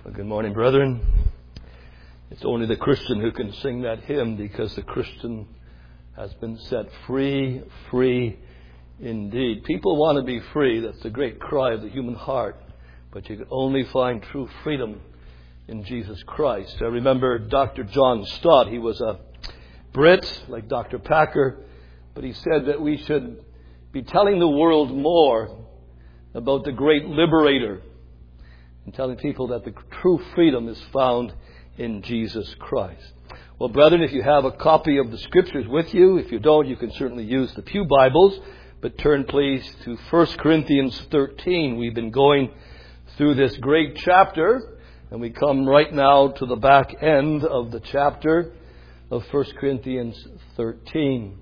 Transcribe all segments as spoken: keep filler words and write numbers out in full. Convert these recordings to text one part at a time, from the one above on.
Well, good morning, brethren. It's only the Christian who can sing that hymn, because the Christian has been set free, free indeed. People want to be free. That's the great cry of the human heart. But you can only find true freedom in Jesus Christ. I remember Doctor John Stott. He was a Brit, like Doctor Packer, but he said that we should be telling the world more about the great liberator, and telling people that the true freedom is found in Jesus Christ. Well, brethren, if you have a copy of the Scriptures with you, if you don't, you can certainly use the Pew Bibles. But turn, please, to First Corinthians thirteen. We've been going through this great chapter, and we come right now to the back end of the chapter of First Corinthians thirteen.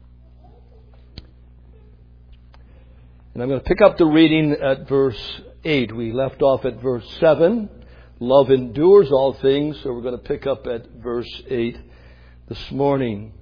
And I'm going to pick up the reading at verse eight. We left off at verse seven. Love endures all things. So we're going to pick up at verse eight this morning.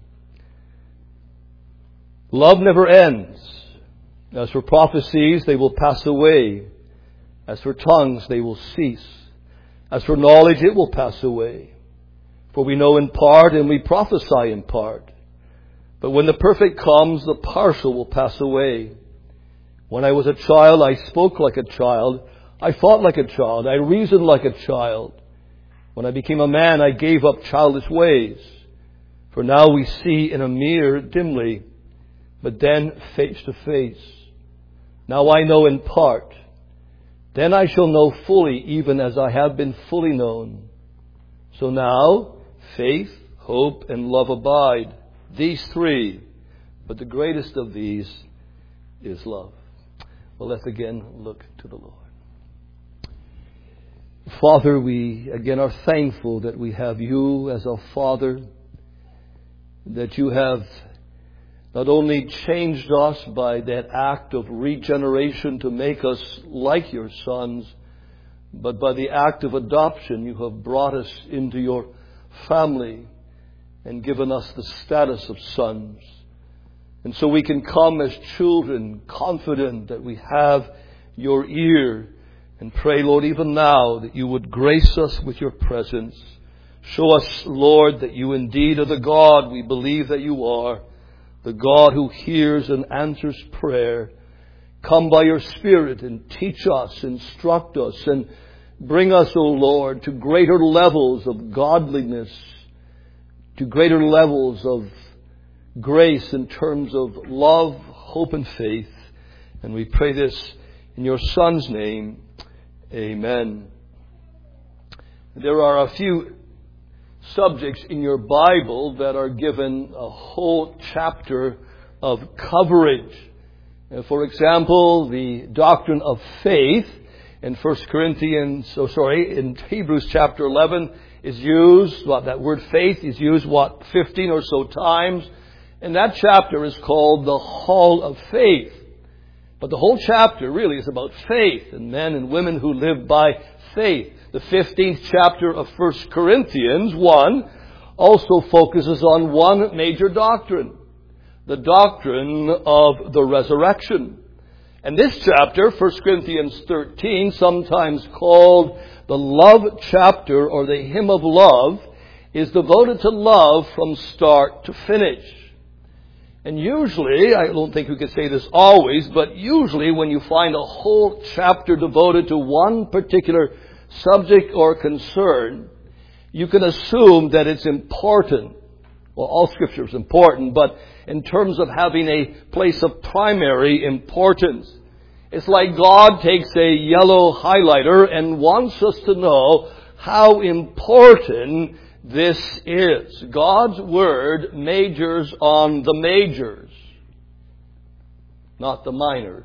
Love never ends. As for prophecies, they will pass away. As for tongues, they will cease. As for knowledge, it will pass away. For we know in part and we prophesy in part. But when the perfect comes, the partial will pass away. When I was a child, I spoke like a child. I thought like a child. I reasoned like a child. When I became a man, I gave up childish ways. For now we see in a mirror dimly, but then face to face. Now I know in part. Then I shall know fully, even as I have been fully known. So now, faith, hope, and love abide. These three. But the greatest of these is love. Well, let's again look to the Lord. Father, we again are thankful that we have you as our Father, that you have not only changed us by that act of regeneration to make us like your sons, but by the act of adoption you have brought us into your family and given us the status of sons. And so we can come as children, confident that we have your ear, and pray, Lord, even now that you would grace us with your presence. Show us, Lord, that you indeed are the God we believe that you are, the God who hears and answers prayer. Come by your Spirit and teach us, instruct us, and bring us, O Lord, to greater levels of godliness, to greater levels of grace in terms of love, hope, and faith. And we pray this in your Son's name. Amen. There are a few subjects in your Bible that are given a whole chapter of coverage. For example, the doctrine of faith in First Corinthians, oh sorry, in Hebrews chapter eleven is used, what, that word faith is used, what, fifteen or so times. And that chapter is called the Hall of Faith. But the whole chapter really is about faith and men and women who live by faith. The fifteenth chapter of First Corinthians one also focuses on one major doctrine, the doctrine of the resurrection. And this chapter, First Corinthians thirteen, sometimes called the love chapter or the hymn of love, is devoted to love from start to finish. And usually, I don't think we could say this always, but usually when you find a whole chapter devoted to one particular subject or concern, you can assume that it's important. Well, all Scripture is important, but in terms of having a place of primary importance. It's like God takes a yellow highlighter and wants us to know how important this is. God's Word majors on the majors, not the minors.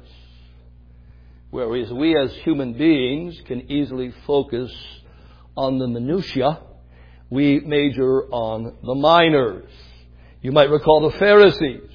Whereas we as human beings can easily focus on the minutiae, we major on the minors. You might recall the Pharisees.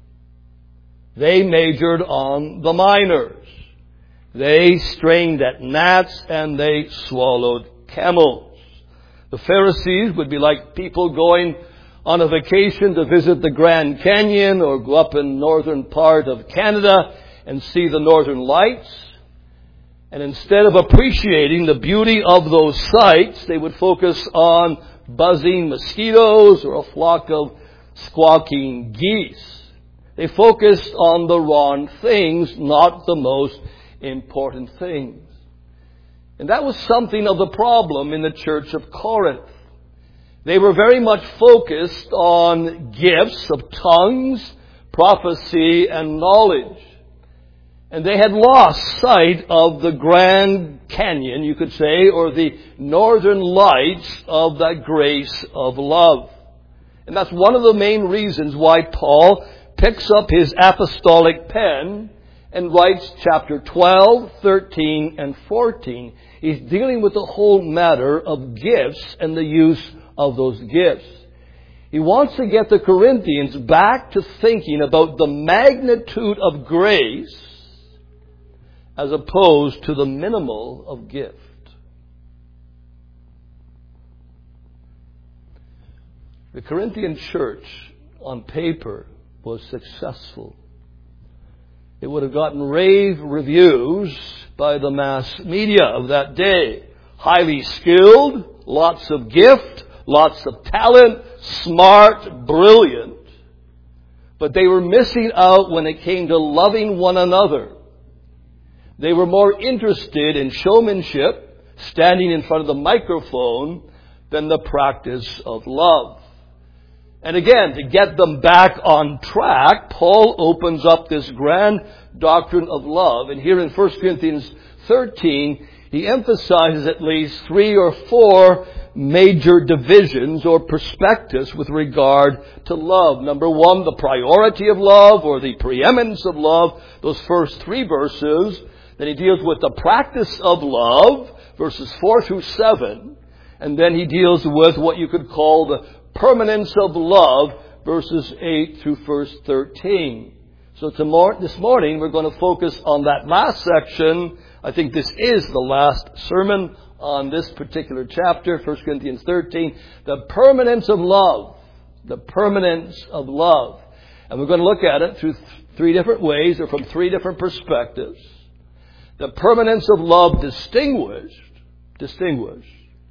They majored on the minors. They strained at gnats and they swallowed camels. The Pharisees would be like people going on a vacation to visit the Grand Canyon or go up in northern part of Canada and see the northern lights. And instead of appreciating the beauty of those sights, they would focus on buzzing mosquitoes or a flock of squawking geese. They focused on the wrong things, not the most important things. And that was something of the problem in the church of Corinth. They were very much focused on gifts of tongues, prophecy, and knowledge. And they had lost sight of the Grand Canyon, you could say, or the northern lights of that grace of love. And that's one of the main reasons why Paul picks up his apostolic pen and writes chapter twelve, thirteen, and fourteen. He's dealing with the whole matter of gifts and the use of those gifts. He wants to get the Corinthians back to thinking about the magnitude of grace as opposed to the minimal of gift. The Corinthian church, on paper, was successful. It would have gotten rave reviews by the mass media of that day. Highly skilled, lots of gift, lots of talent, smart, brilliant. But they were missing out when it came to loving one another. They were more interested in showmanship, standing in front of the microphone, than the practice of love. And again, to get them back on track, Paul opens up this grand doctrine of love. And here in First Corinthians thirteen, he emphasizes at least three or four major divisions or perspectives with regard to love. Number one, the priority of love or the preeminence of love, those first three verses. Then he deals with the practice of love, verses four through seven. And then he deals with what you could call the permanence of love, verses eight through verse thirteen. So tomorrow, this morning we're going to focus on that last section. I think this is the last sermon on this particular chapter, First Corinthians thirteen. The permanence of love. The permanence of love. And we're going to look at it through th- three different ways or from three different perspectives. The permanence of love distinguished. Distinguished.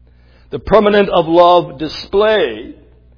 The permanence of love displayed.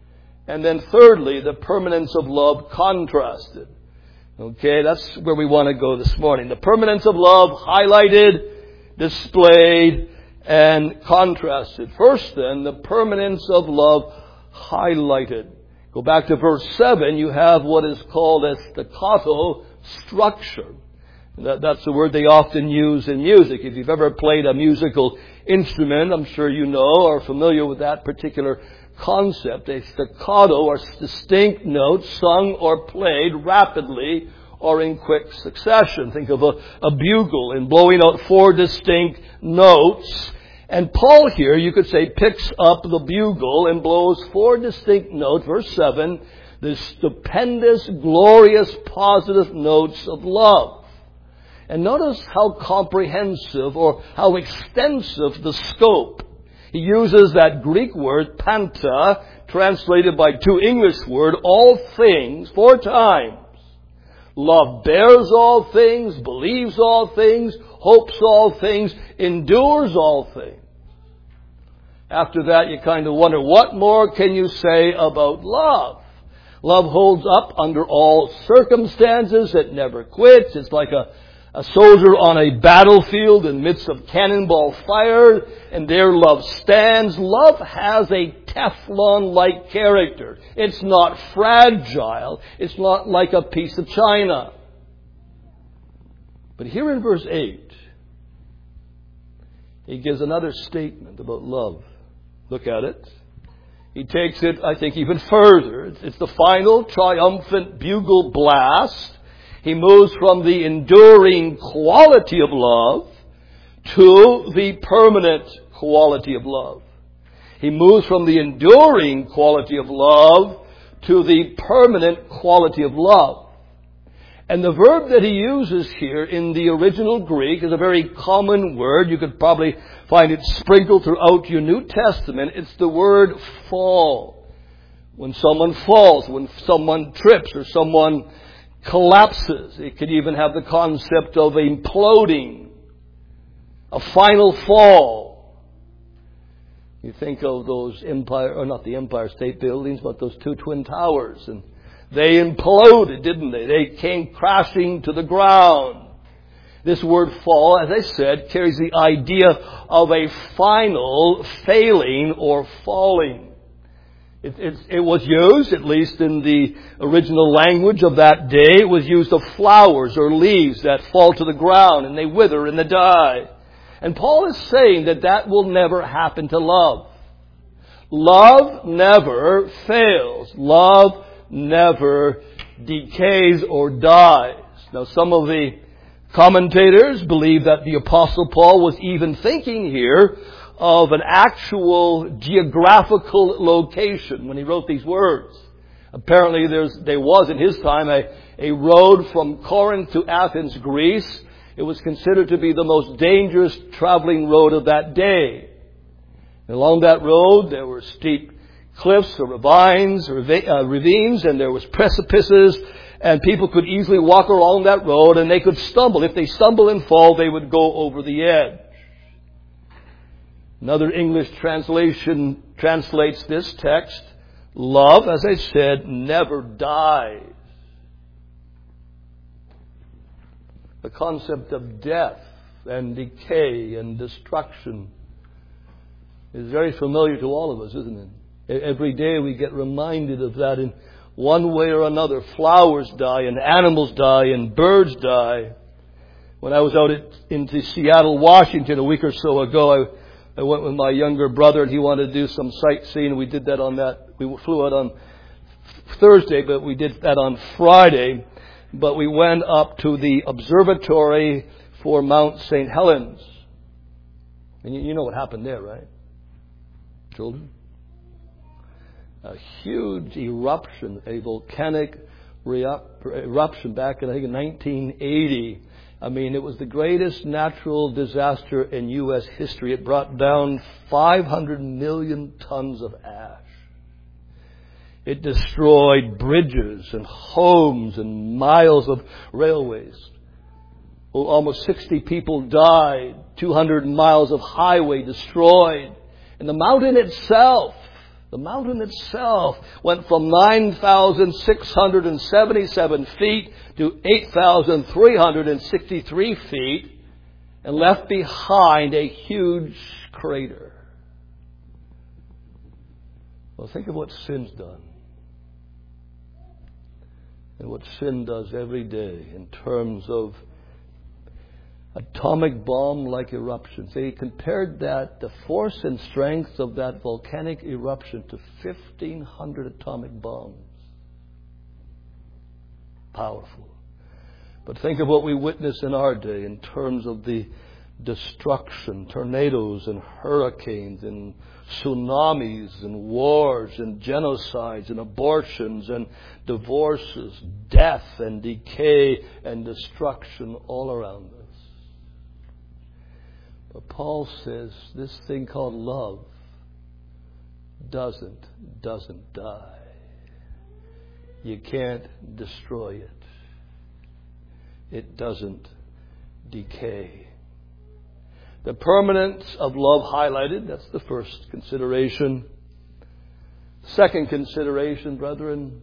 And then thirdly, the permanence of love contrasted. Okay, that's where we want to go this morning. The permanence of love highlighted, displayed, and contrasted. First then, the permanence of love highlighted. Go back to verse seven, you have what is called a staccato structure. That, that's the word they often use in music. If you've ever played a musical instrument, I'm sure you know or are familiar with that particular concept. A staccato are distinct notes sung or played rapidly or in quick succession. Think of a, a bugle in blowing out four distinct notes. And Paul here, you could say, picks up the bugle and blows four distinct notes, verse seven, the stupendous, glorious, positive notes of love. And notice how comprehensive or how extensive the scope. He uses that Greek word, panta, translated by two English words, all things, four times. Love bears all things, believes all things, hopes all things, endures all things. After that, you kind of wonder, what more can you say about love? Love holds up under all circumstances. It never quits. It's like a A soldier on a battlefield in the midst of cannonball fire, and there love stands. Love has a Teflon-like character. It's not fragile. It's not like a piece of china. But here in verse eight, he gives another statement about love. Look at it. He takes it, I think, even further. It's the final triumphant bugle blast. He moves from the enduring quality of love to the permanent quality of love. He moves from the enduring quality of love to the permanent quality of love. And the verb that he uses here in the original Greek is a very common word. You could probably find it sprinkled throughout your New Testament. It's the word fall. When someone falls, when someone trips, or someone collapses. It could even have the concept of imploding. a final fall. You think of those Empire, or not the Empire State Buildings, but those two Twin Towers, and they imploded, didn't they? They came crashing to the ground. This word fall, as I said, carries the idea of a final failing or falling. It, it, it was used, at least in the original language of that day, it was used of flowers or leaves that fall to the ground and they wither and they die. And Paul is saying that that will never happen to love. Love never fails. Love never decays or dies. Now, some of the commentators believe that the Apostle Paul was even thinking here of an actual geographical location when he wrote these words. Apparently there's, there was in his time a, a road from Corinth to Athens, Greece. It was considered to be the most dangerous traveling road of that day. And along that road there were steep cliffs or ravines, or uh, ravines, and there was precipices, and people could easily walk along that road and they could stumble. If they stumble and fall, they would go over the edge. Another English translation translates this text, love, as I said, never dies. The concept of death and decay and destruction is very familiar to all of us, isn't it? Every day we get reminded of that in one way or another. Flowers die and animals die and birds die. When I was out at, into Seattle, Washington a week or so ago, I I went with my younger brother and he wanted to do some sightseeing. We did that on that. We flew out on Thursday, but we did that on Friday. But we went up to the observatory for Mount Saint Helens. And you, you know what happened there, right? Children? A huge eruption, a volcanic eruption back in, I think, in nineteen eighty. I mean, it was the greatest natural disaster in U S history. It brought down five hundred million tons of ash. It destroyed bridges and homes and miles of railways. Almost sixty people died. two hundred miles of highway destroyed. And the mountain itself, the mountain itself went from nine thousand six hundred seventy-seven feet to eight thousand three hundred sixty-three feet and left behind a huge crater. Well, think of what sin's done. And what sin does every day in terms of atomic bomb-like eruptions. They compared that, the force and strength of that volcanic eruption to fifteen hundred atomic bombs. Powerful. But think of what we witness in our day in terms of the destruction, tornadoes and hurricanes and tsunamis and wars and genocides and abortions and divorces, death and decay and destruction all around us. But Paul says this thing called love doesn't, doesn't die. You can't destroy it. It doesn't decay. The permanence of love highlighted, that's the first consideration. Second consideration, brethren,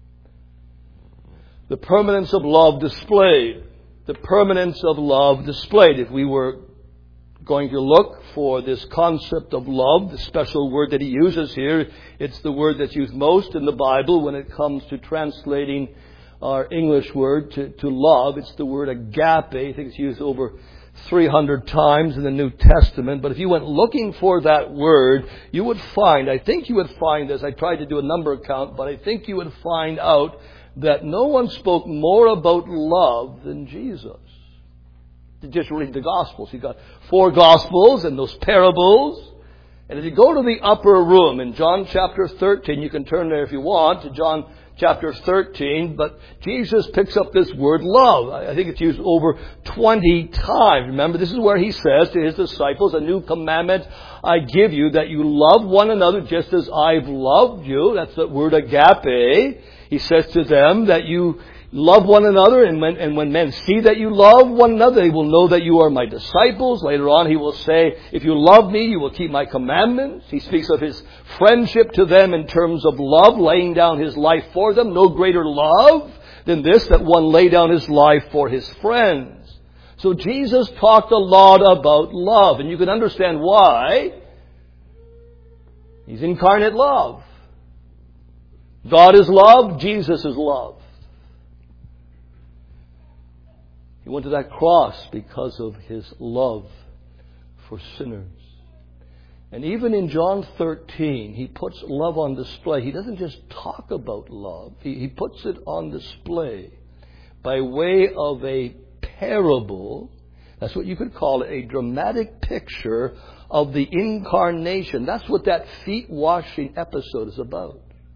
the permanence of love displayed. The permanence of love displayed. If we were going to look for this concept of love, the special word that he uses here, it's the word that's used most in the Bible when it comes to translating our English word to, to love. It's the word agape. I think it's used over three hundred times in the New Testament. But if you went looking for that word, you would find, I think you would find this, I tried to do a number count, but I think you would find out that no one spoke more about love than Jesus. Just read the Gospels. You've got four Gospels and those parables. And if you go to the upper room in John chapter thirteen, you can turn there if you want to John chapter thirteen, but Jesus picks up this word love. I think it's used over twenty times. Remember, this is where he says to his disciples, a new commandment I give you, that you love one another just as I've loved you. That's the word agape. He says to them that you love one another, and when, and when men see that you love one another, they will know that you are my disciples. Later on, he will say, if you love me, you will keep my commandments. He speaks of his friendship to them in terms of love, laying down his life for them. No greater love than this, that one lay down his life for his friends. So Jesus talked a lot about love, and you can understand why. He's incarnate love. God is love, Jesus is love. He went to that cross because of his love for sinners. And even in John thirteen, he puts love on display. He doesn't just talk about love. He, he puts it on display by way of a parable. That's what you could call it, a dramatic picture of the incarnation. That's what that feet washing episode is about.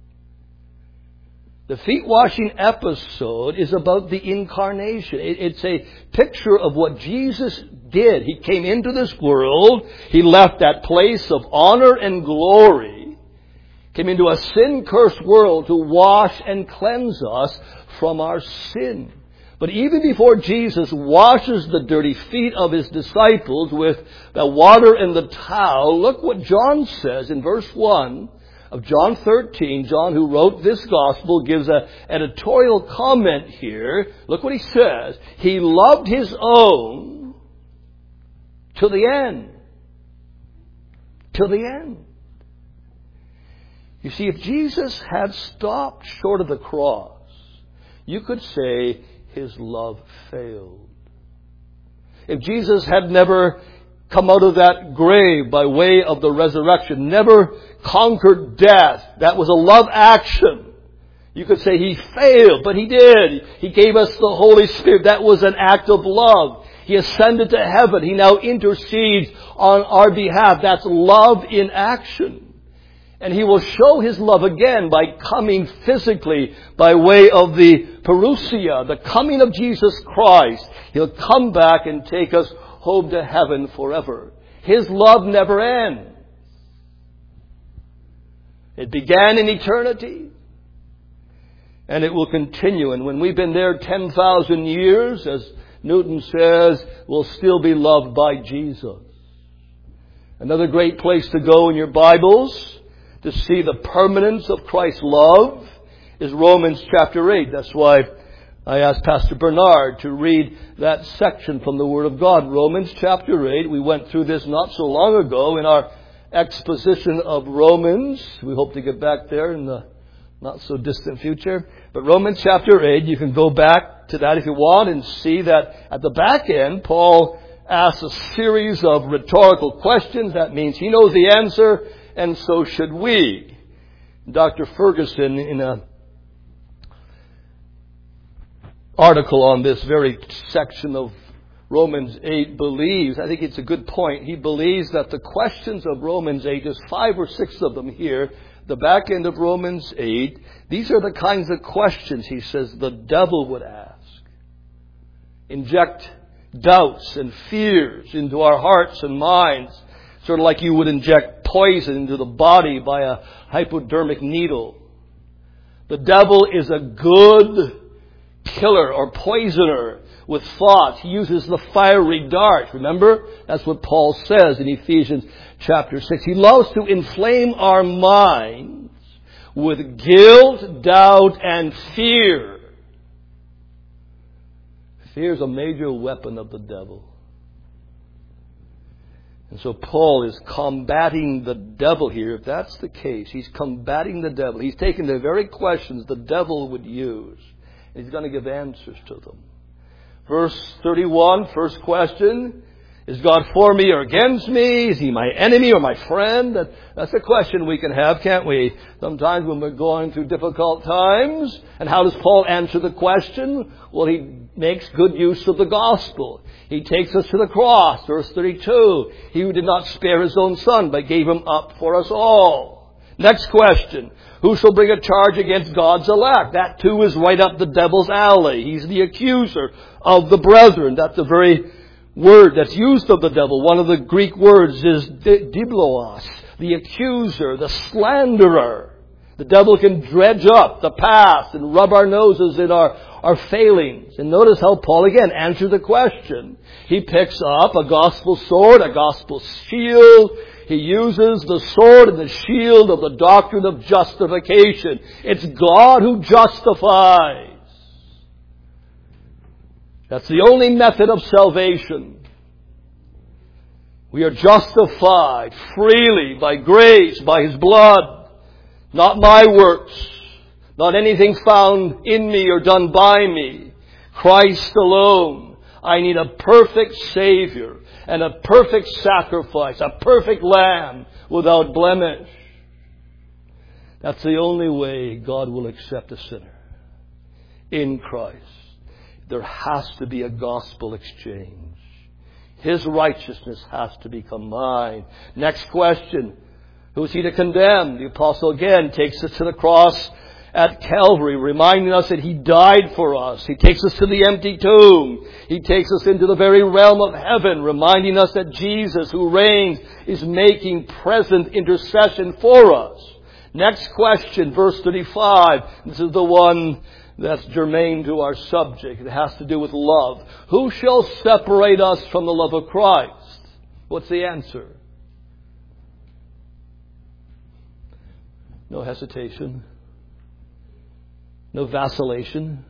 The feet washing episode is about the incarnation. It's a picture of what Jesus did. He came into this world. He left that place of honor and glory. Came into a sin-cursed world to wash and cleanse us from our sin. But even before Jesus washes the dirty feet of his disciples with the water and the towel, look what John says in verse one. Of John thirteen, John, who wrote this gospel, gives an editorial comment here. Look what he says. He loved his own till the end. Till the end. You see, if Jesus had stopped short of the cross, you could say his love failed. If Jesus had never come out of that grave by way of the resurrection, never conquered death, that was a love action. You could say he failed, but he did. He gave us the Holy Spirit. That was an act of love. He ascended to heaven. He now intercedes on our behalf. That's love in action. And he will show his love again by coming physically by way of the parousia, the coming of Jesus Christ. He'll come back and take us home to heaven forever. His love never ends. It began in eternity, and it will continue. And when we've been there ten thousand years, as Newton says, we'll still be loved by Jesus. Another great place to go in your Bibles to see the permanence of Christ's love is Romans chapter eight. That's why I asked Pastor Bernard to read that section from the Word of God. Romans chapter eight. We went through this not so long ago in our exposition of Romans. We hope to get back there in the not so distant future. But Romans chapter eight, you can go back to that if you want and see that at the back end, Paul asks a series of rhetorical questions. That means he knows the answer, and so should we. Doctor Ferguson, in a article on this very section of Romans eight, believes, I think it's a good point, he believes that the questions of Romans eight, there's five or six of them here, the back end of Romans eight, these are the kinds of questions, he says, the devil would ask. Inject doubts and fears into our hearts and minds, sort of like you would inject poison into the body by a hypodermic needle. The devil is a good killer or poisoner with thoughts. He uses the fiery dart. Remember? That's what Paul says in Ephesians chapter six. He loves to inflame our minds with guilt, doubt, and fear. Fear is a major weapon of the devil. And so Paul is combating the devil here. If that's the case, he's combating the devil. He's taking the very questions the devil would use, and he's going to give answers to them. Verse thirty-one, first question. Is God for me or against me? Is He my enemy or my friend? That, that's a question we can have, can't we? Sometimes when we're going through difficult times. And how does Paul answer the question? Well, he makes good use of the gospel. He takes us to the cross. Verse thirty-two. He who did not spare His own Son, but gave Him up for us all. Next question. Who shall bring a charge against God's elect? That too is right up the devil's alley. He's the accuser of the brethren. That's the very word that's used of the devil. One of the Greek words is dibloos, the accuser, the slanderer. The devil can dredge up the past and rub our noses in our, our failings. And notice how Paul again answers the question. He picks up a gospel sword, a gospel shield. He uses the sword and the shield of the doctrine of justification. It's God who justifies. That's the only method of salvation. We are justified freely by grace, by His blood. Not my works. Not anything found in me or done by me. Christ alone. I need a perfect Savior and a perfect sacrifice, a perfect Lamb without blemish. That's the only way God will accept a sinner. In Christ. There has to be a gospel exchange. His righteousness has to become mine. Next question. Who is He to condemn? The apostle again takes us to the cross at Calvary, reminding us that He died for us. He takes us to the empty tomb. He takes us into the very realm of heaven, reminding us that Jesus, who reigns, is making present intercession for us. Next question, verse thirty-five. This is the one that's germane to our subject. It has to do with love. Who shall separate us from the love of Christ? What's the answer? No hesitation. No vacillation.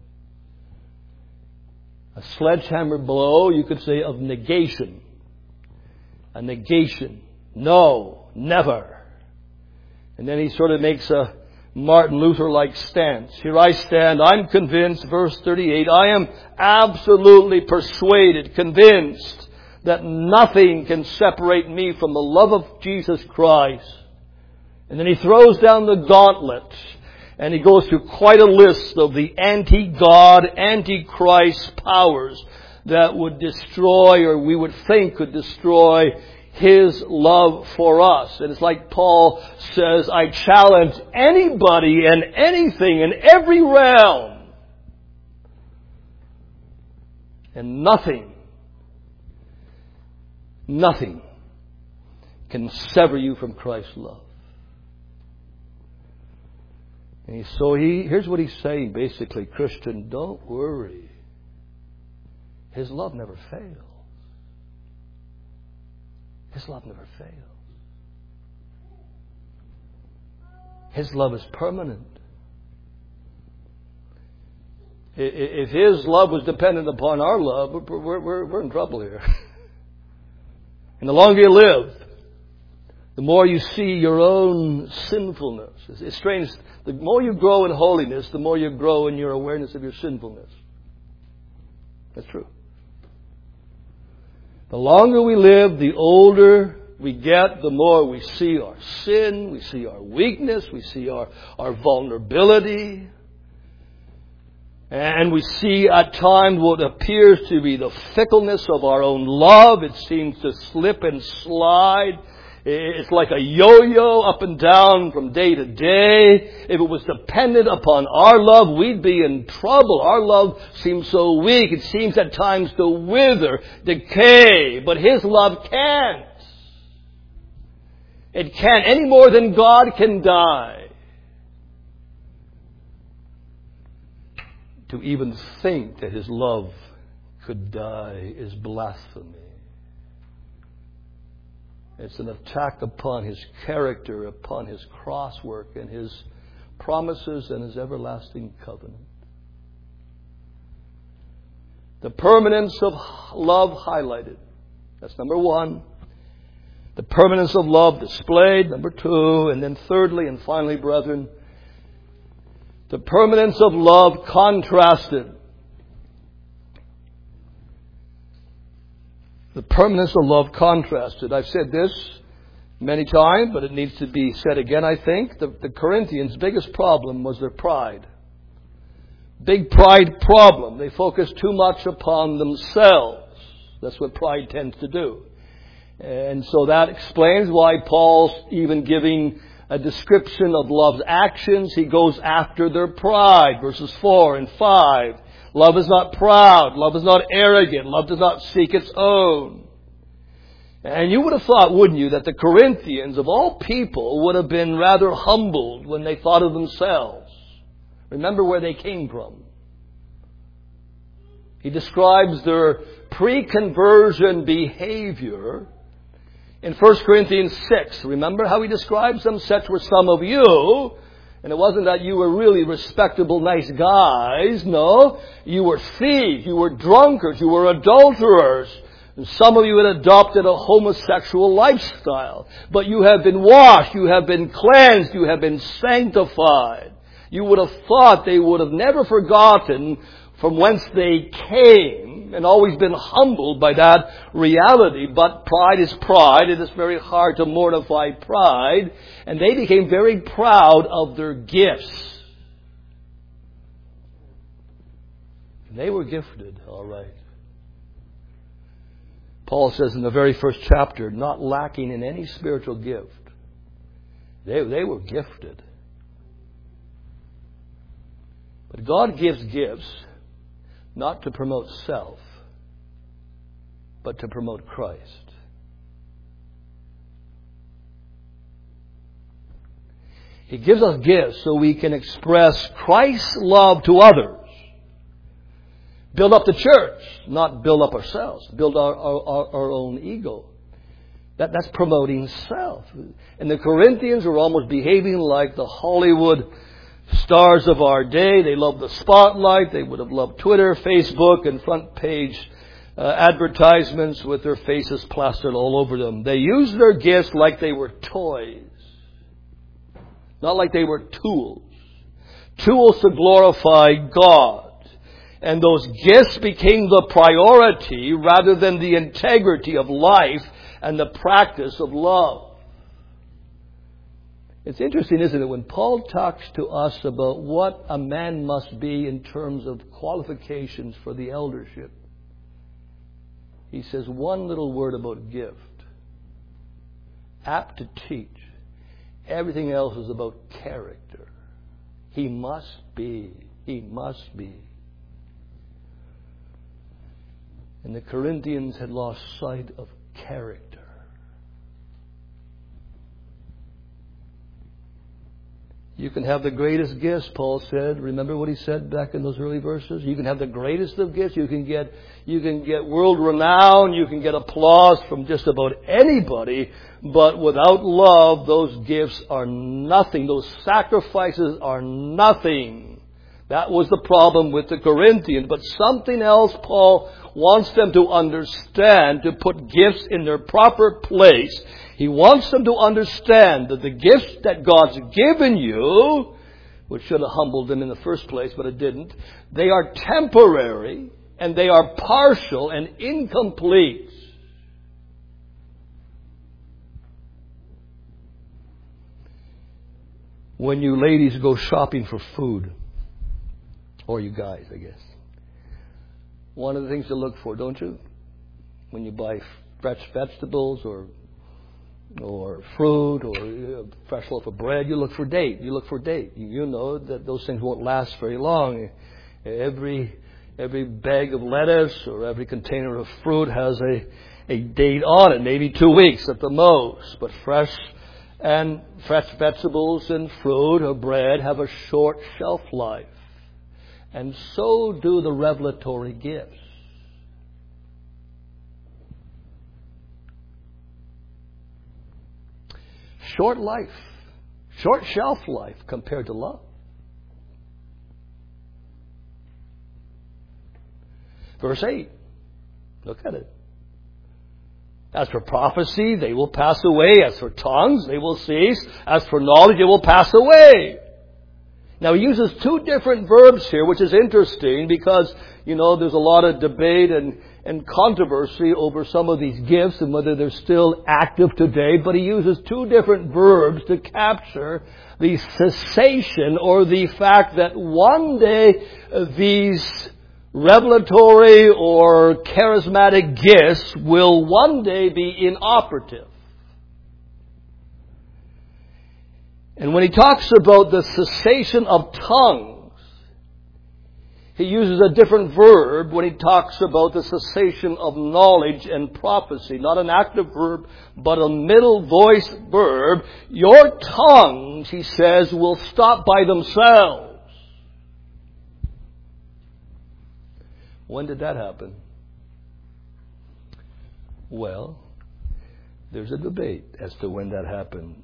A sledgehammer blow, you could say, of negation. A negation. No, never. And then he sort of makes a Martin Luther-like stance. Here I stand, I'm convinced, verse thirty-eight, I am absolutely persuaded, convinced that nothing can separate me from the love of Jesus Christ. And then he throws down the gauntlet and he goes through quite a list of the anti-God, anti-Christ powers that would destroy, or we would think could destroy, His love for us. And it's like Paul says, I challenge anybody and anything in every realm. And nothing, nothing can sever you from Christ's love. And so he, here's what he's saying basically, Christian, don't worry. His love never fails. His love never fails. His love is permanent. If His love was dependent upon our love, we're, we're, we're in trouble here. And the longer you live, the more you see your own sinfulness. It's strange. The more you grow in holiness, the more you grow in your awareness of your sinfulness. That's true. The longer we live, the older we get, the more we see our sin, we see our weakness, we see our, our vulnerability. And we see at times what appears to be the fickleness of our own love. It seems to slip and slide. It's like a yo-yo up and down from day to day. If it was dependent upon our love, we'd be in trouble. Our love seems so weak. It seems at times to wither, decay. But His love can't. It can't any more than God can die. To even think that His love could die is blasphemy. It's an attack upon His character, upon His cross work and His promises and His everlasting covenant. The permanence of love highlighted. That's number one. The permanence of love displayed. Number two. And then thirdly and finally, brethren, the permanence of love contrasted. The permanence of love contrasted. I've said this many times, but it needs to be said again, I think. The, the Corinthians' biggest problem was their pride. Big pride problem. They focused too much upon themselves. That's what pride tends to do. And so that explains why Paul's even giving a description of love's actions. He goes after their pride. Verses four and five. Love is not proud. Love is not arrogant. Love does not seek its own. And you would have thought, wouldn't you, that the Corinthians, of all people, would have been rather humbled when they thought of themselves. Remember where they came from. He describes their pre-conversion behavior in First Corinthians six. Remember how he describes them? Such were some of you. And it wasn't that you were really respectable, nice guys. No. You were thieves. You were drunkards. You were adulterers. And some of you had adopted a homosexual lifestyle. But you have been washed. You have been cleansed. You have been sanctified. You would have thought they would have never forgotten from whence they came and always been humbled by that reality. But pride is pride. It is very hard to mortify pride. And they became very proud of their gifts. They were gifted, all right. Paul says in the very first chapter, not lacking in any spiritual gift. They, they were gifted. But God gives gifts not to promote self, but to promote Christ. He gives us gifts so we can express Christ's love to others. Build up the church, not build up ourselves. Build our, our, our own ego. That, that's promoting self. And the Corinthians were almost behaving like the Hollywood stars of our day. They loved the spotlight. They would have loved Twitter, Facebook, and front page uh, advertisements with their faces plastered all over them. They used their gifts like they were toys. Not like they were tools. Tools to glorify God. And those gifts became the priority rather than the integrity of life and the practice of love. It's interesting, isn't it, when Paul talks to us about what a man must be in terms of qualifications for the eldership. He says one little word about gift. Apt to teach. Everything else is about character. He must be. He must be. And the Corinthians had lost sight of character. You can have the greatest gifts, Paul said. Remember what he said back in those early verses? You can have the greatest of gifts. You can get, you can get world renown. You can get applause from just about anybody. But without love, those gifts are nothing. Those sacrifices are nothing. That was the problem with the Corinthians. But something else Paul wants them to understand, to put gifts in their proper place. He wants them to understand that the gifts that God's given you, which should have humbled them in the first place, but it didn't, they are temporary and they are partial and incomplete. When you ladies go shopping for food, or you guys, I guess, one of the things to look for, don't you? When you buy fresh vegetables or or fruit or a fresh loaf of bread, you look for date. You look for date. You know that those things won't last very long. Every every bag of lettuce or every container of fruit has a, a date on it, maybe two weeks at the most. But fresh and fresh vegetables and fruit or bread have a short shelf life. And so do the revelatory gifts. Short life, short shelf life compared to love. Verse eight, look at it. As for prophecy, they will pass away. As for tongues, they will cease. As for knowledge, it will pass away. Now, he uses two different verbs here, which is interesting because, you know, there's a lot of debate and, and controversy over some of these gifts and whether they're still active today. But he uses two different verbs to capture the cessation or the fact that one day these revelatory or charismatic gifts will one day be inoperative. And when he talks about the cessation of tongues, He uses a different verb when he talks about the cessation of knowledge and prophecy. Not an active verb, but a middle voice verb. Your tongues, he says, will stop by themselves. When did that happen? Well, there's a debate as to when that happened.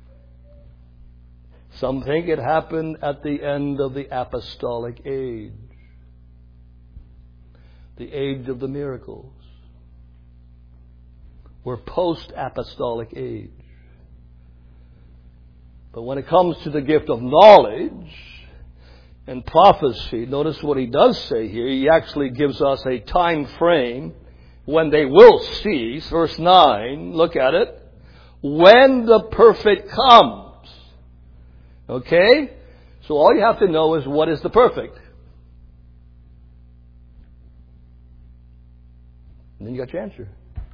Some think it happened at the end of the apostolic age. The age of the miracles. We're post-apostolic age. But when it comes to the gift of knowledge and prophecy, notice what he does say here. He actually gives us a time frame when they will cease. Verse nine, look at it. When the perfect comes. Okay? So all you have to know is what is the perfect. And then you got your answer.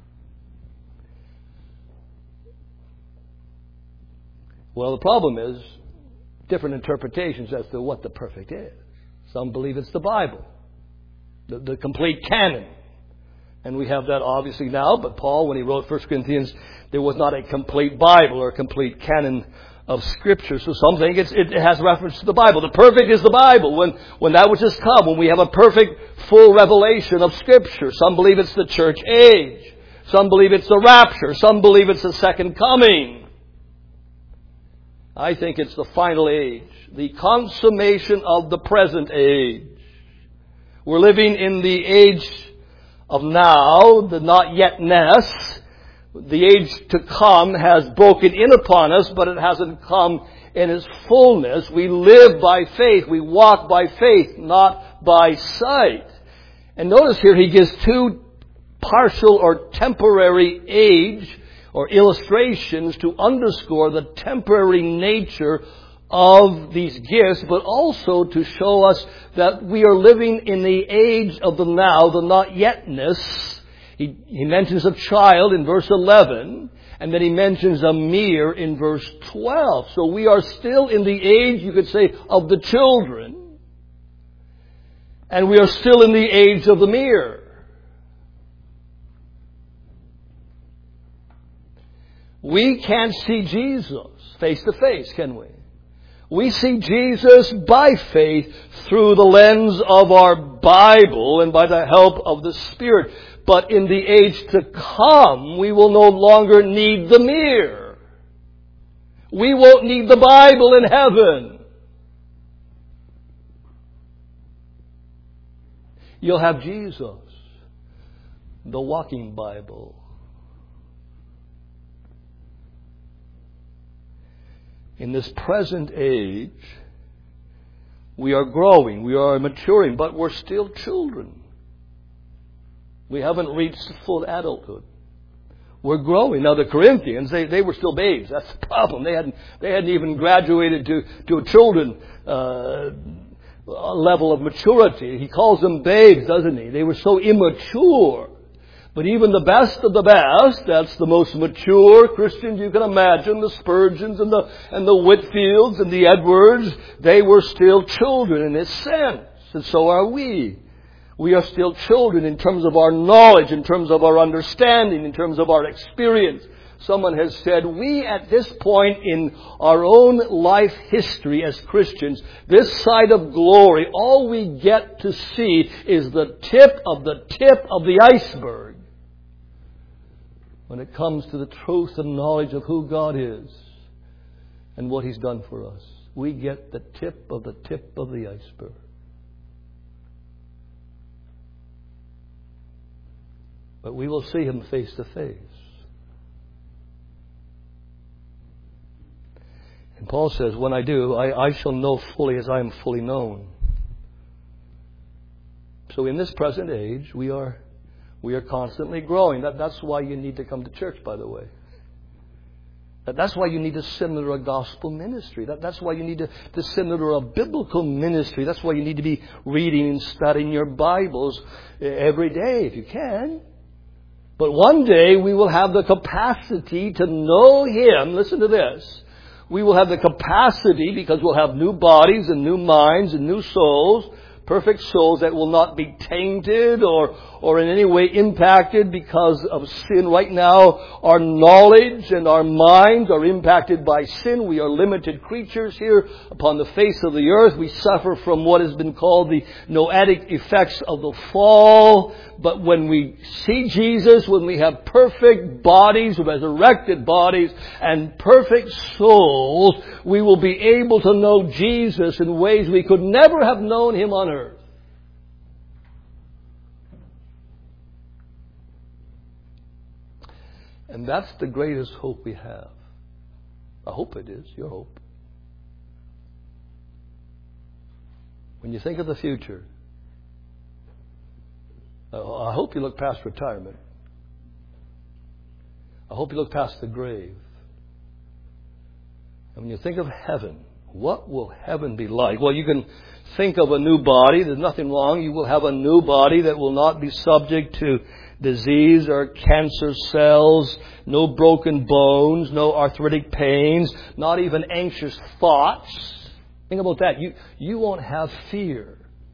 Well, the problem is different interpretations as to what the perfect is. Some believe it's the Bible, the, the complete canon. And we have that obviously now, but Paul, when he wrote First Corinthians, there was not a complete Bible or a complete canon of Scripture. So some think it's, it has reference to the Bible. The perfect is the Bible. When, when that which has come, when we have a perfect, full revelation of Scripture. Some believe it's the church age. Some believe it's the rapture. Some believe it's the second coming. I think it's the final age. The consummation of the present age. We're living in the age of now, the not yetness. The age to come has broken in upon us, but it hasn't come in its fullness. We live by faith. We walk by faith, not by sight. And notice here he gives two partial or temporary age or illustrations to underscore the temporary nature of these gifts, but also to show us that we are living in the age of the now, the not yetness. He, he mentions a child in verse eleven, and then he mentions a mere in verse twelve. So we are still in the age, you could say, of the children, and we are still in the age of the mere. We can't see Jesus face to face, can we? We see Jesus by faith through the lens of our Bible and by the help of the Spirit. But in the age to come, we will no longer need the mirror. We won't need the Bible in heaven. You'll have Jesus, the walking Bible. In this present age, we are growing, we are maturing, but we're still children. We haven't reached full adulthood. We're growing. Now the Corinthians, they, they were still babes. That's the problem. They hadn't, they hadn't even graduated to, to a children uh, level of maturity. He calls them babes, doesn't he? They were so immature. But even the best of the best, that's the most mature Christians you can imagine, the Spurgeons and the, and the Whitfields and the Edwards, they were still children in this sense. And so are we. We are still children in terms of our knowledge, in terms of our understanding, in terms of our experience. Someone has said, we at this point in our own life history as Christians, this side of glory, all we get to see is the tip of the tip of the iceberg. When it comes to the truth and knowledge of who God is and what He's done for us, we get the tip of the tip of the iceberg. But we will see Him face to face. And Paul says, when I do, I, I shall know fully as I am fully known. So in this present age, we are we are constantly growing. That, that's why you need to come to church, by the way. That, that's why you need to sit under a gospel ministry. That, that's why you need to, to sit under a biblical ministry. That's why you need to be reading and studying your Bibles every day, if you can. But one day we will have the capacity to know Him. Listen to this. We will have the capacity, because we'll have new bodies and new minds and new souls, Perfect souls that will not be tainted or, or in any way impacted because of sin. Right now, our knowledge and our minds are impacted by sin. We are limited creatures here upon the face of the earth. We suffer from what has been called the noetic effects of the fall. But when we see Jesus, when we have perfect bodies, resurrected bodies, and perfect souls, we will be able to know Jesus in ways we could never have known Him on earth. And that's the greatest hope we have. I hope it is, your hope. When you think of the future, I hope you look past retirement. I hope you look past the grave. And when you think of heaven, what will heaven be like? Well, you can think of a new body. There's nothing wrong. You will have a new body that will not be subject to disease or cancer cells, no broken bones, no arthritic pains, not even anxious thoughts. Think about that. You, you won't have fear.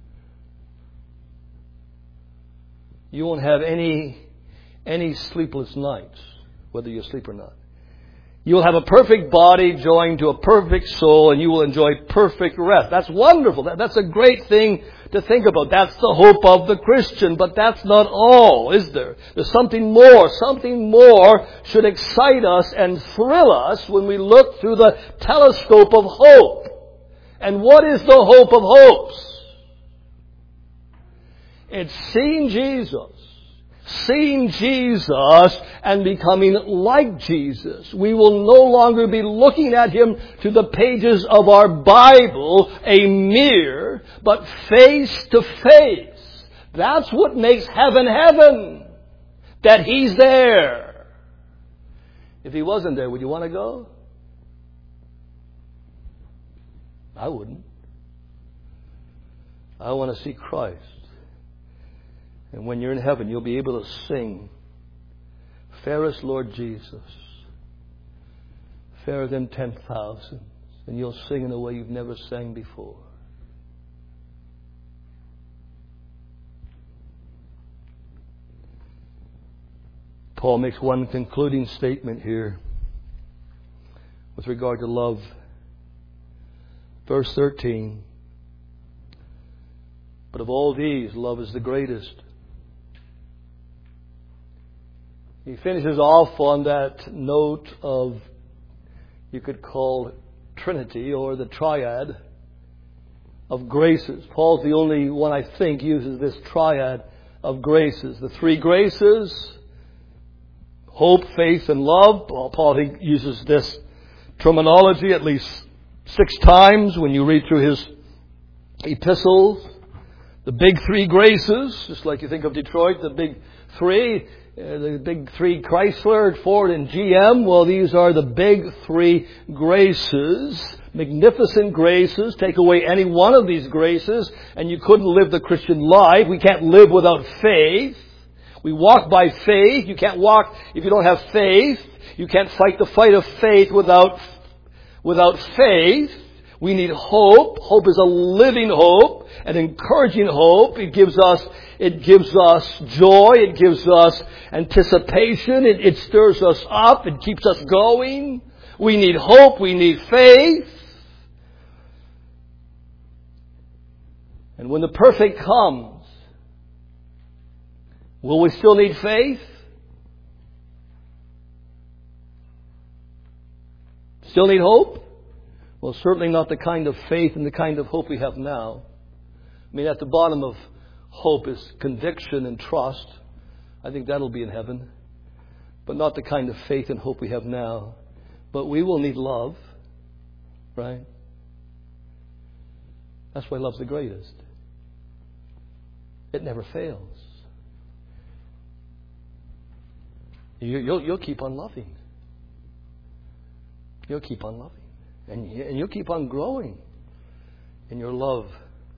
You won't have any, any sleepless nights, whether you sleep or not. You will have a perfect body joined to a perfect soul, and you will enjoy perfect rest. That's wonderful. That, that's a great thing to think about. That's the hope of the Christian. But that's not all, is there? There's something more. Something more should excite us and thrill us when we look through the telescope of hope. And what is the hope of hopes? It's seeing Jesus. Seeing Jesus and becoming like Jesus. We will no longer be looking at Him through the pages of our Bible, a mirror, but face to face. That's what makes heaven heaven. That He's there. If He wasn't there, would you want to go? I wouldn't. I want to see Christ. And when you're in heaven, you'll be able to sing, fairest Lord Jesus, fairer than ten thousands. And you'll sing in a way you've never sang before. Paul makes one concluding statement here with regard to love. Verse thirteen. But of all these, love is the greatest. He finishes off on that note of, you could call Trinity or the triad of graces. Paul's the only one, I think, uses this triad of graces. The three graces, hope, faith, and love. Paul I think, uses this terminology at least six times when you read through his epistles. The big three graces, just like you think of Detroit, the big three. Uh, the big three, Chrysler, Ford, and G M. Well, these are the big three graces. Magnificent graces. Take away any one of these graces and you couldn't live the Christian life. We can't live without faith. We walk by faith. You can't walk if you don't have faith. You can't fight the fight of faith without, without faith. We need hope. Hope is a living hope, an encouraging hope. It gives us, it gives us joy. It gives us anticipation. It, it stirs us up. It keeps us going. We need hope. We need faith. And when the perfect comes, will we still need faith? Still need hope? Well, certainly not the kind of faith and the kind of hope we have now. I mean, at the bottom of hope is conviction and trust. I think that'll be in heaven. But not the kind of faith and hope we have now. But we will need love. Right? That's why love's the greatest. It never fails. You, you'll, you'll keep on loving. You'll keep on loving. And, you, and you'll keep on growing in your love.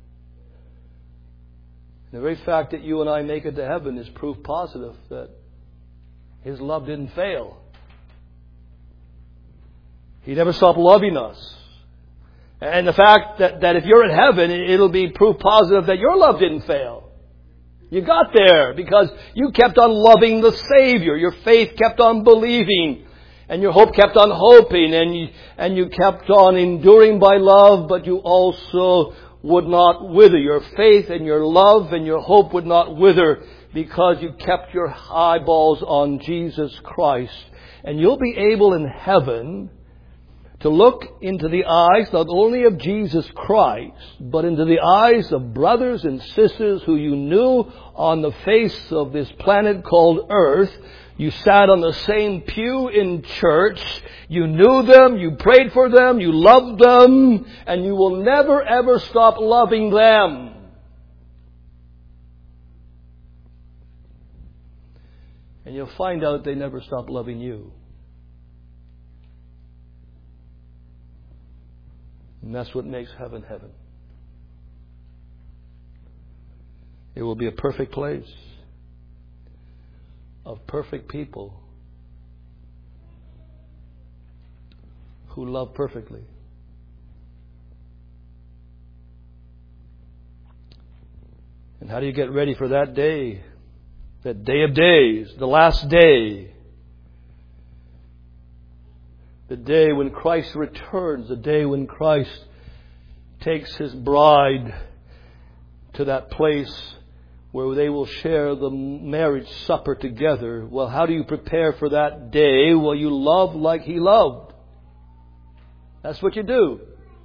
The very fact that you and I make it to heaven is proof positive that His love didn't fail. He never stopped loving us. And the fact that, that if you're in heaven, it'll be proof positive that your love didn't fail. You got there because you kept on loving the Savior. Your faith kept on believing. And your hope kept on hoping. And you, and you kept on enduring by love, but you also would not wither. Your faith and your love and your hope would not wither because you kept your eyeballs on Jesus Christ. And you'll be able in heaven to look into the eyes not only of Jesus Christ, but into the eyes of brothers and sisters who you knew on the face of this planet called Earth. You sat on the same pew in church. You knew them. You prayed for them. You loved them. And you will never ever stop loving them. And you'll find out they never stop loving you. And that's what makes heaven heaven. It will be a perfect place of perfect people who love perfectly. And how do you get ready for that day? That day of days, the last day. The day when Christ returns, the day when Christ takes His bride to that place where they will share the marriage supper together. Well, how do you prepare for that day? Well, you love like He loved. That's what you do.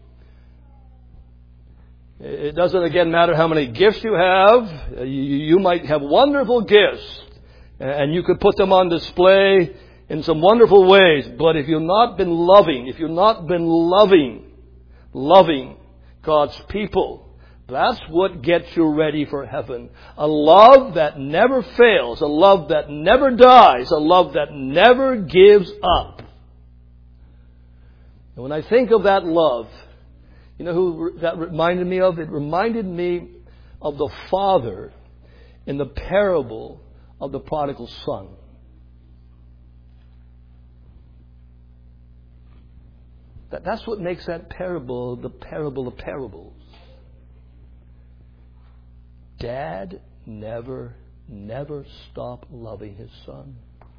It doesn't, again, matter how many gifts you have. You, you might have wonderful gifts, and you could put them on display in some wonderful ways. But if you've not been loving, if you've not been loving, loving God's people, that's what gets you ready for heaven. A love that never fails, a love that never dies, a love that never gives up. And when I think of that love, you know who that reminded me of? It reminded me of the father in the parable of the prodigal son. That, that's what makes that parable the parable of parables. Dad never, never stopped loving his son.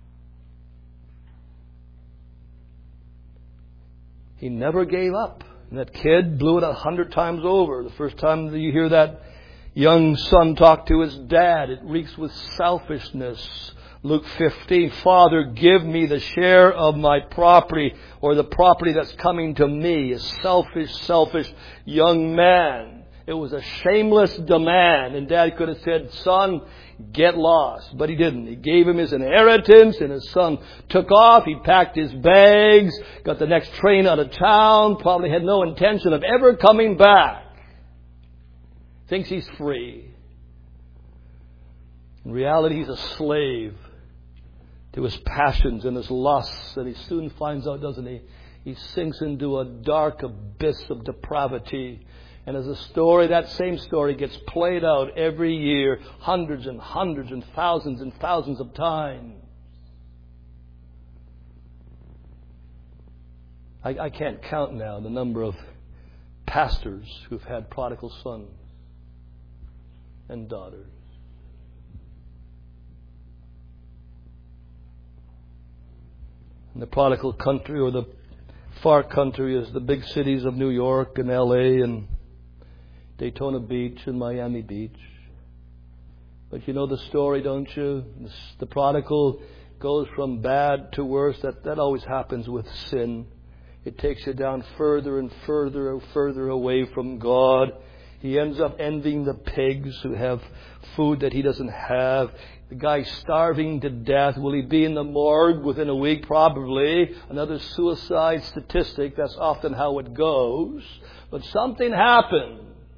He never gave up. And that kid blew it a hundred times over. The first time that you hear that young son talk to his dad, it reeks with selfishness. Luke fifteen, Father, give me the share of my property, or the property that's coming to me. A selfish, selfish young man. It was a shameless demand. And Dad could have said, son, get lost. But he didn't. He gave him his inheritance, and his son took off. He packed his bags, got the next train out of town, probably had no intention of ever coming back. Thinks he's free. In reality, he's a slave to his passions and his lusts. And he soon finds out, doesn't he? He sinks into a dark abyss of depravity. And as a story, that same story gets played out every year, hundreds and hundreds and thousands and thousands of times. I, I can't count now the number of pastors who've had prodigal sons and daughters. In the prodigal country, or the far country, is the big cities of New York and L A and Daytona Beach and Miami Beach. But you know the story, don't you? The prodigal goes from bad to worse. That, that always happens with sin. It takes you down further and further and further away from God. He ends up envying the pigs who have food that he doesn't have. The guy's starving to death. Will he be in the morgue within a week? Probably. Another suicide statistic. That's often how it goes. But something happened.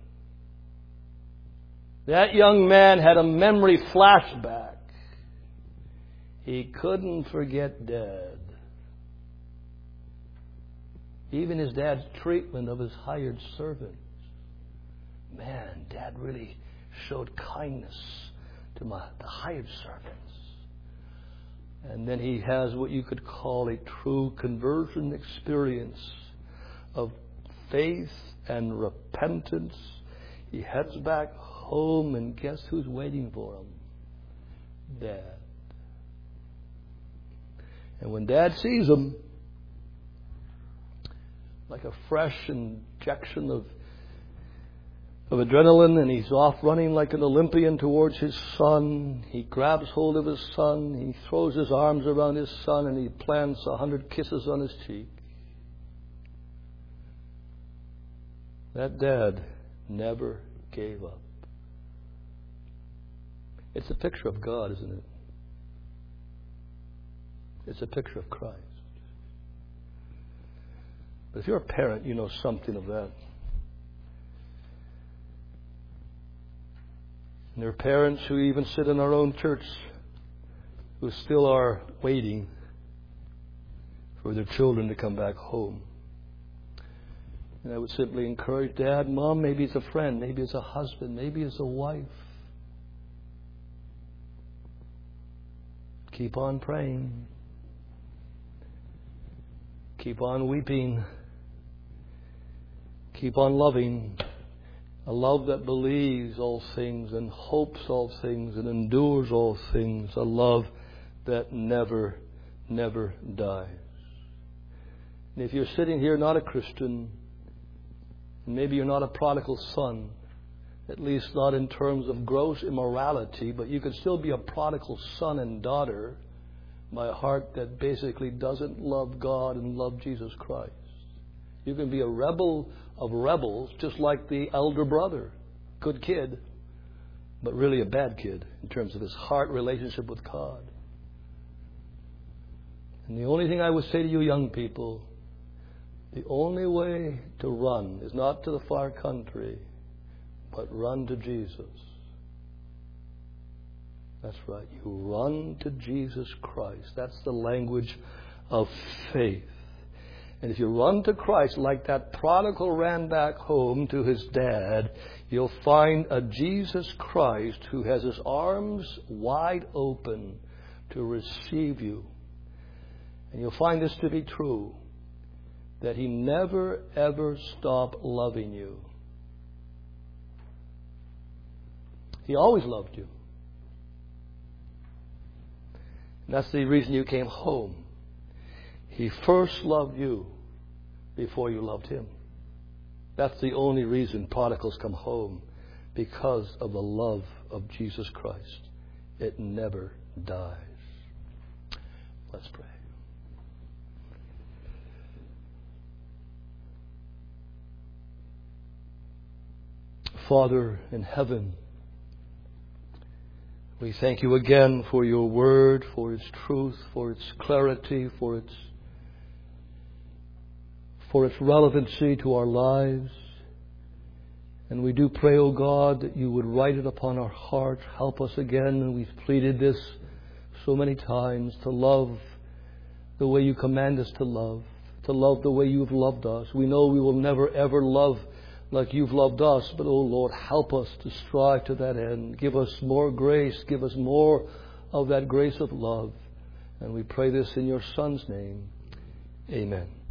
That young man had a memory flashback. He couldn't forget Dad. Even his dad's treatment of his hired servants. Man, Dad really showed kindness to my the hired servants. And then he has what you could call a true conversion experience of faith and repentance, he heads back home, and guess who's waiting for him? Dad. And when Dad sees him, like a fresh injection of of adrenaline, and he's off running like an Olympian towards his son. He grabs hold of his son, he throws his arms around his son, and he plants a hundred kisses on his cheek. That dad never gave up. It's a picture of God, isn't it? It's a picture of Christ. But if you're a parent, you know something of that. And there are parents who even sit in our own church who still are waiting for their children to come back home. And I would simply encourage Dad, Mom, maybe it's a friend, maybe it's a husband, maybe it's a wife. Keep on praying. Keep on weeping. Keep on loving. A love that believes all things and hopes all things and endures all things. A love that never, never dies. And if you're sitting here not a Christian, maybe you're not a prodigal son, at least not in terms of gross immorality, but you could still be a prodigal son and daughter by a heart that basically doesn't love God and love Jesus Christ. You can be a rebel of rebels, just like the elder brother. Good kid, but really a bad kid in terms of his heart relationship with God. And the only thing I would say to you young people, the only way to run is not to the far country, but run to Jesus. That's right. You run to Jesus Christ. That's the language of faith. And if you run to Christ like that prodigal ran back home to his dad, you'll find a Jesus Christ who has his arms wide open to receive you. And you'll find this to be true, that he never, ever stopped loving you. He always loved you. And that's the reason you came home. He first loved you before you loved him. That's the only reason prodigals come home, because of the love of Jesus Christ. It never dies. Let's pray. Father in heaven, we thank you again for your word, for its truth, for its clarity, for its for its relevancy to our lives. And we do pray, O God, that you would write it upon our hearts. Help us again, and we've pleaded this so many times, to love the way you command us to love, to love the way you've loved us. We know we will never ever love like you've loved us, but, oh Lord, help us to strive to that end. Give us more grace, give us more of that grace of love. And we pray this in your Son's name. Amen.